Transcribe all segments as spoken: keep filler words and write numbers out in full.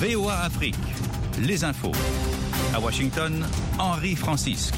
V O A Afrique, les infos. À Washington, Henri Francisque.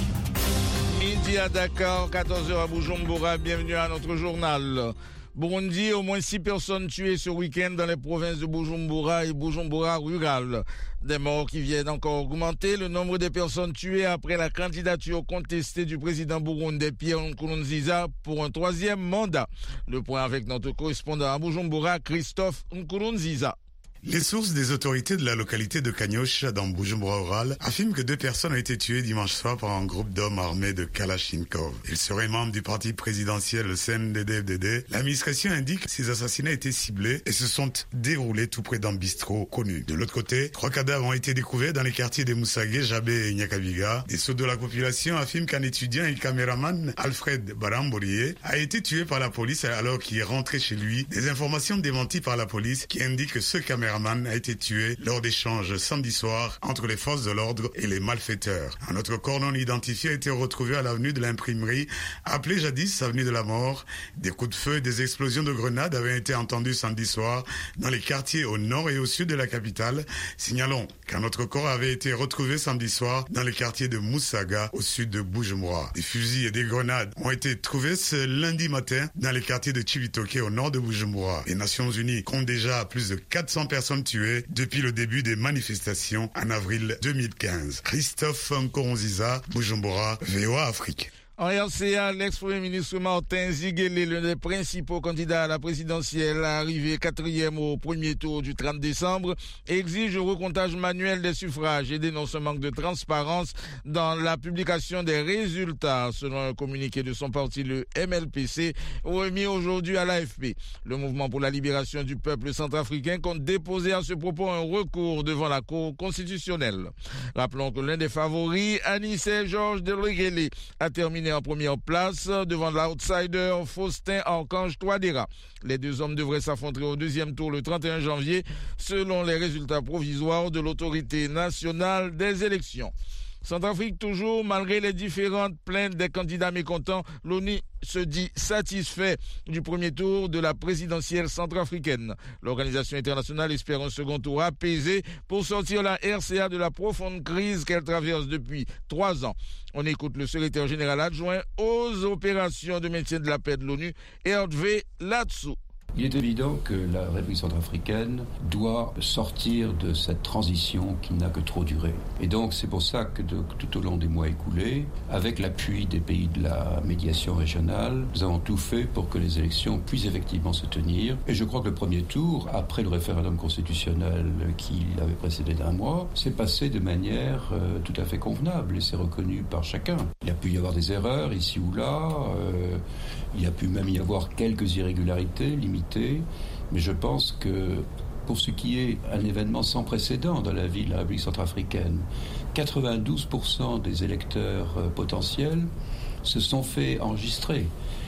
Midi à Dakar, quatorze heures à Bujumbura, bienvenue à notre journal. Burundi, au moins six personnes tuées ce week-end dans les provinces de Bujumbura et Bujumbura rural. Des morts qui viennent encore augmenter le nombre de personnes tuées après la candidature contestée du président burundais Pierre Nkurunziza pour un troisième mandat. Le point avec notre correspondant à Bujumbura, Christophe Nkurunziza. Les sources des autorités de la localité de Kanyosha dans Bujumbura rural affirment que deux personnes ont été tuées dimanche soir par un groupe d'hommes armés de Kalachnikov. Ils seraient membres du parti présidentiel, le C N D D F D D. L'administration indique que ces assassinats étaient ciblés et se sont déroulés tout près d'un bistrot connu. De l'autre côté, trois cadavres ont été découverts dans les quartiers de Moussagé, Jabé et Nyakabiga. Des sources de la population affirment qu'un étudiant et caméraman, Alfred Baramborié, a été tué par la police alors qu'il est rentré chez lui. Des informations démenties par la police qui indiquent que ce caméraman a été tué lors d'échanges samedi soir entre les forces de l'ordre et les malfaiteurs. Un autre corps non identifié a été retrouvé à l'avenue de l'imprimerie, appelée jadis avenue de la mort. Des coups de feu et des explosions de grenades avaient été entendus samedi soir dans les quartiers au nord et au sud de la capitale. Signalons qu'un autre corps avait été retrouvé samedi soir dans les quartiers de Moussaga au sud de Bujumbura. Des fusils et des grenades ont été trouvés ce lundi matin dans les quartiers de Chibitoke au nord de Bujumbura. Les Nations Unies comptent déjà plus de quatre cents personnes tuées depuis le début des manifestations en avril deux mille quinze. Christophe Nkurunziza, Bujumbura, V O A Afrique. En R C A, l'ex-premier ministre Martin Ziguélé, l'un des principaux candidats à la présidentielle, arrivé quatrième au premier tour du trente décembre, exige le recomptage manuel des suffrages et dénonce un manque de transparence dans la publication des résultats, selon un communiqué de son parti, le M L P C, remis aujourd'hui à l'A F P. Le mouvement pour la libération du peuple centrafricain compte déposer à ce propos un recours devant la Cour constitutionnelle. Rappelons que l'un des favoris, Anissé Georges Delegele, a terminé en première place devant l'outsider Faustin Archange Touadéra. Les deux hommes devraient s'affronter au deuxième tour le trente et un janvier selon les résultats provisoires de l'autorité nationale des élections. Centrafrique toujours, malgré les différentes plaintes des candidats mécontents, l'ONU se dit satisfait du premier tour de la présidentielle centrafricaine. L'organisation internationale espère un second tour apaisé pour sortir la R C A de la profonde crise qu'elle traverse depuis trois ans. On écoute le secrétaire général adjoint aux opérations de maintien de la paix de l'ONU, Hervé Latsou. Il est évident que la République centrafricaine doit sortir de cette transition qui n'a que trop duré. Et donc c'est pour ça que de, tout au long des mois écoulés, avec l'appui des pays de la médiation régionale, nous avons tout fait pour que les élections puissent effectivement se tenir. Et je crois que le premier tour, après le référendum constitutionnel qui l'avait précédé d'un mois, s'est passé de manière euh, tout à fait convenable et c'est reconnu par chacun. Il a pu y avoir des erreurs ici ou là, euh, il a pu même y avoir quelques irrégularités limitées. Mais je pense que pour ce qui est un événement sans précédent dans la vie de la République centrafricaine, quatre-vingt-douze pour cent des électeurs potentiels se sont fait enregistrer.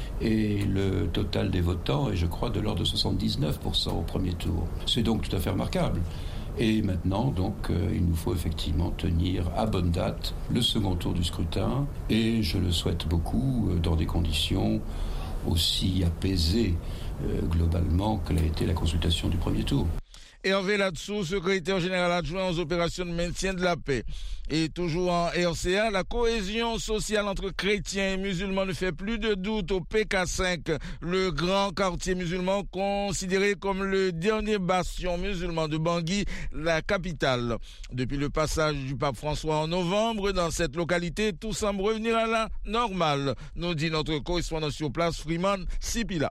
Et le total des votants est, je crois, de l'ordre de soixante-dix-neuf pour cent au premier tour. C'est donc tout à fait remarquable. Et maintenant, donc, euh, il nous faut effectivement tenir à bonne date le second tour du scrutin. Et je le souhaite beaucoup euh, dans des conditions aussi apaisées euh, globalement que l'a été la consultation du premier tour. Hervé Latsou, secrétaire général adjoint aux opérations de maintien de la paix. Et toujours en R C A, la cohésion sociale entre chrétiens et musulmans ne fait plus de doute au P K cinq, le grand quartier musulman considéré comme le dernier bastion musulman de Bangui, la capitale. Depuis le passage du pape François en novembre, dans cette localité, tout semble revenir à la normale, nous dit notre correspondant sur place, Freeman Sipila.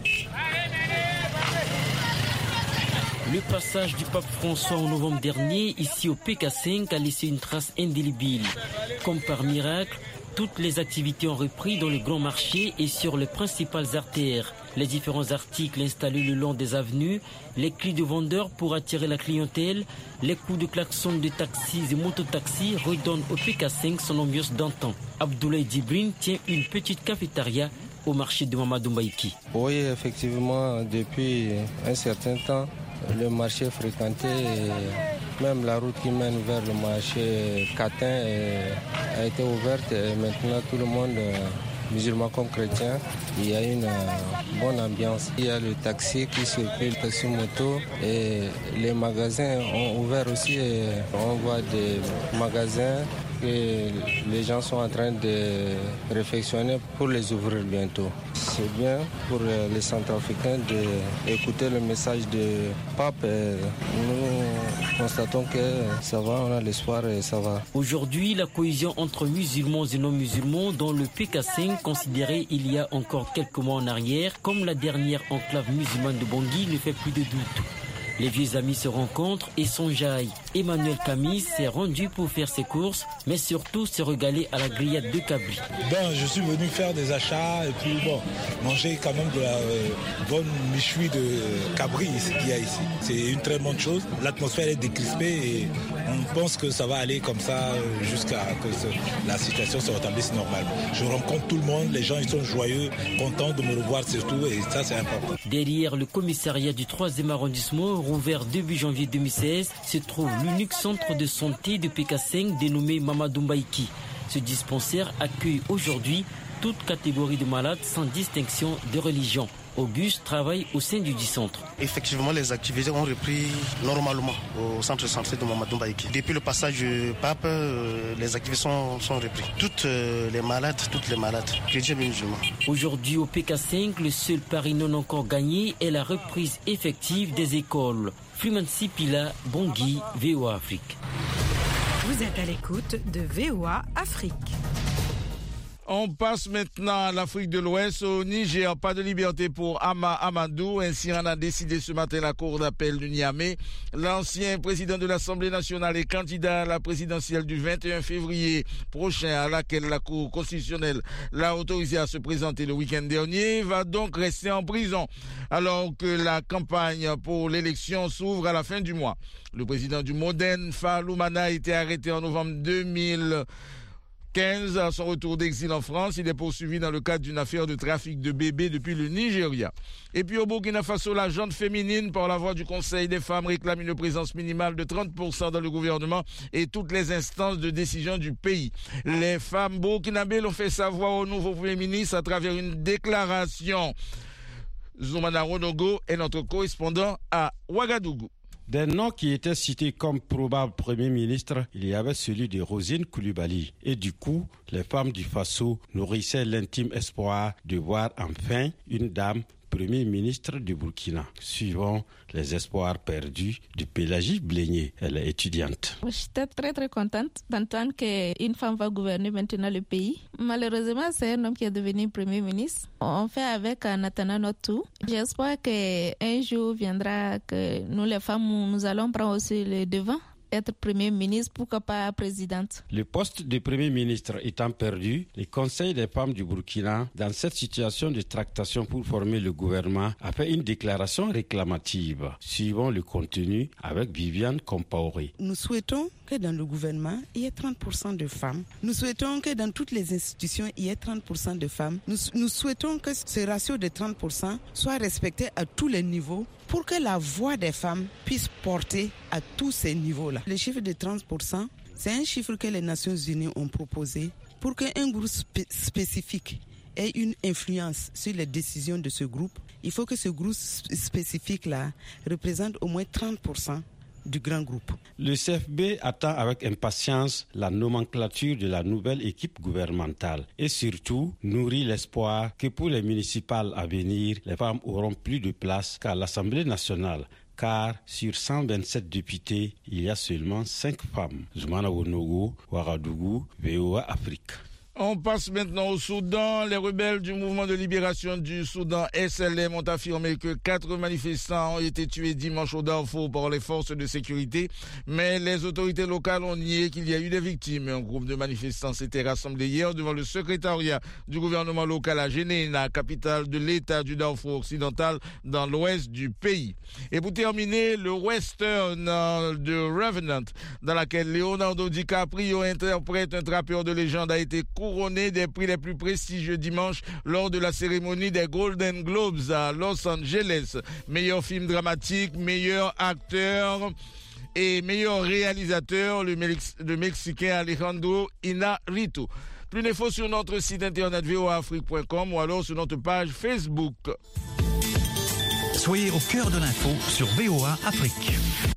Le passage du pape François en novembre dernier, ici au P K cinq, a laissé une trace indélébile. Comme par miracle, toutes les activités ont repris dans le grand marché et sur les principales artères. Les différents articles installés le long des avenues, les cris de vendeurs pour attirer la clientèle, les coups de klaxon de taxis et mototaxis redonnent au P K cinq son ambiance d'antan. Abdoulaye Djibrine tient une petite cafétéria au marché de Mamadou Mbaïki. Oui, effectivement, depuis un certain temps, le marché est fréquenté et même la route qui mène vers le marché Catin a été ouverte et maintenant tout le monde musulmans comme chrétiens, il y a une euh, bonne ambiance. Il y a le taxi qui circule, le taxi moto et les magasins ont ouvert aussi. Et on voit des magasins que les gens sont en train de réflexionner pour les ouvrir bientôt. C'est bien pour les Centrafricains d'écouter le message de Pape. Nous constatons que ça va, on a l'espoir et ça va. Aujourd'hui, la cohésion entre musulmans et non-musulmans dans le P K cinq, considéré il y a encore quelques mois en arrière comme la dernière enclave musulmane de Bangui, ne fait plus de doute. Les vieux amis se rencontrent et s'enjaillent. Emmanuel Camille s'est rendu pour faire ses courses, mais surtout se régaler à la grillade de Cabri. Ben, je suis venu faire des achats et puis bon, manger quand même de la euh, bonne méchoui de Cabri qu'il y a ici. C'est une très bonne chose. L'atmosphère est décrispée et on pense que ça va aller comme ça jusqu'à que ce, la situation se rétablisse normalement. Je rencontre tout le monde, les gens ils sont joyeux, contents de me revoir surtout et ça c'est important. Derrière le commissariat du troisième arrondissement, rouvert début janvier deux mille seize, se trouve l'unique centre de santé de P K cinq dénommé Mamadou Mbaïki. Ce dispensaire accueille aujourd'hui toute catégorie de malades sans distinction de religion. Auguste travaille au sein du dit centre. Effectivement, les activités ont repris normalement au centre de santé de Mamadou Mbaïki. Depuis le passage du pape, euh, les activités sont, sont reprises. Toutes euh, les malades, toutes les malades, chrétiens et musulmans. Aujourd'hui au P K cinq, le seul pari non encore gagné est la reprise effective des écoles. Flumansi Pila, Bangui, V O A Afrique. Vous êtes à l'écoute de V O A Afrique. On passe maintenant à l'Afrique de l'Ouest, au Niger. Pas de liberté pour Ama Amadou. Ainsi en a décidé ce matin la Cour d'appel du Niamey. L'ancien président de l'Assemblée nationale et candidat à la présidentielle du vingt et un février prochain, à laquelle la Cour constitutionnelle l'a autorisé à se présenter le week-end dernier, va donc rester en prison, alors que la campagne pour l'élection s'ouvre à la fin du mois. Le président du Modène, Faloumana, a été arrêté en novembre deux mille quinze. À son retour d'exil en France, il est poursuivi dans le cadre d'une affaire de trafic de bébés depuis le Nigeria. Et puis au Burkina Faso, la gente féminine, par la voix du Conseil des femmes, réclame une présence minimale de trente pour cent dans le gouvernement et toutes les instances de décision du pays. Les femmes burkinabées l'ont fait savoir au nouveau Premier ministre à travers une déclaration. Zoumana Ronogo est notre correspondant à Ouagadougou. Des noms qui étaient cités comme probables Premier ministre, il y avait celui de Rosine Koulibaly. Et du coup, les femmes du Faso nourrissaient l'intime espoir de voir enfin une dame Premier ministre du Burkina, suivant les espoirs perdus de Pélagie Blénier. Elle est étudiante. J'étais très très contente d'entendre qu'une femme va gouverner maintenant le pays. Malheureusement, c'est un homme qui est devenu Premier ministre. On fait avec en attendant notre tour. J'espère qu'un jour viendra que nous les femmes, nous allons prendre aussi le devant. Être Premier ministre, pourquoi pas présidente. Le poste de Premier ministre étant perdu, le Conseil des femmes du Burkina, dans cette situation de tractation pour former le gouvernement, a fait une déclaration réclamative, suivant le contenu avec Viviane Compaoré. Nous souhaitons que dans le gouvernement, il y ait trente pour cent de femmes. Nous souhaitons que dans toutes les institutions, il y ait trente pour cent de femmes. Nous, nous souhaitons que ce ratio de trente pour cent soit respecté à tous les niveaux, pour que la voix des femmes puisse porter à tous ces niveaux-là. Le chiffre de trente pour cent, c'est un chiffre que les Nations Unies ont proposé pour qu'un groupe spé- spécifique ait une influence sur les décisions de ce groupe. Il faut que ce groupe spécifique-là représente au moins trente pour cent du grand groupe. Le C F B attend avec impatience la nomenclature de la nouvelle équipe gouvernementale et surtout nourrit l'espoir que pour les municipales à venir, les femmes auront plus de place qu'à l'Assemblée nationale. Car sur cent vingt-sept députés, il y a seulement cinq femmes. Zoumana Wonogo, Ouagadougou, V O A Afrique. On passe maintenant au Soudan. Les rebelles du mouvement de libération du Soudan S L M ont affirmé que quatre manifestants ont été tués dimanche au Darfour par les forces de sécurité, mais les autorités locales ont nié qu'il y a eu des victimes. Un groupe de manifestants s'était rassemblé hier devant le secrétariat du gouvernement local à Généna, capitale de l'État du Darfour occidental, dans l'ouest du pays. Et pour terminer, le western de Revenant, dans laquelle Leonardo DiCaprio interprète un trappeur de légende, a été couronné des prix les plus prestigieux dimanche lors de la cérémonie des Golden Globes à Los Angeles. Meilleur film dramatique, meilleur acteur et meilleur réalisateur, le, Mex- le Mexicain Alejandro Iñárritu. Plus d'infos sur notre site internet v o a afrique point com ou alors sur notre page Facebook. Soyez au cœur de l'info sur V O A Afrique.